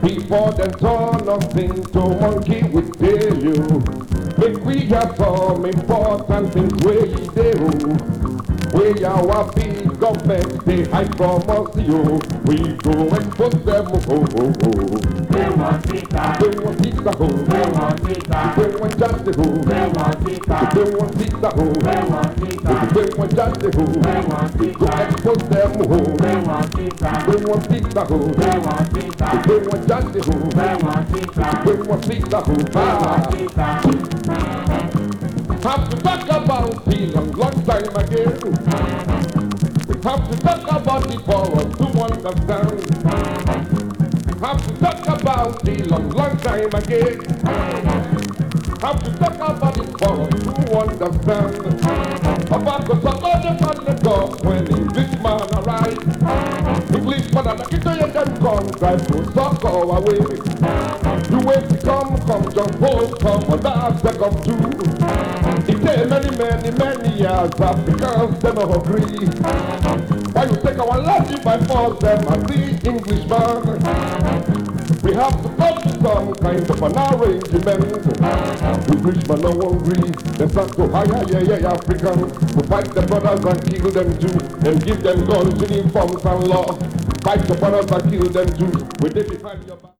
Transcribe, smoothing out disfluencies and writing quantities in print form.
Before them turn us into monkey, we tell you. Make we have some important things where you do. Where our big government they hide from us, you. We go expose them, They want it, They want it, they want it, They want justice, they want it, They want it, they want it, They want justice, they want it, Go expose them, they want it, They want it, they want it, They want justice, they want it, They want it, Have to talk about it a long time again. We have to talk about it for us to understand. Have to talk about it long time again. Have to talk about it for us to understand. About the support on the top when Englishman arrive. Englishman and the kitchen them come drive to suck our way. You wait to come, just hold, come, or that's the come too. It take many years Africans them not agree. Why you take our land by force them and the Englishman? We have to come to some kind of an arrangement. The Englishman no agree. They start to hire Africans to fight the brothers and kill them too. And give them guns, uniforms and law. Fight the brothers and kill them too. We did behind your back.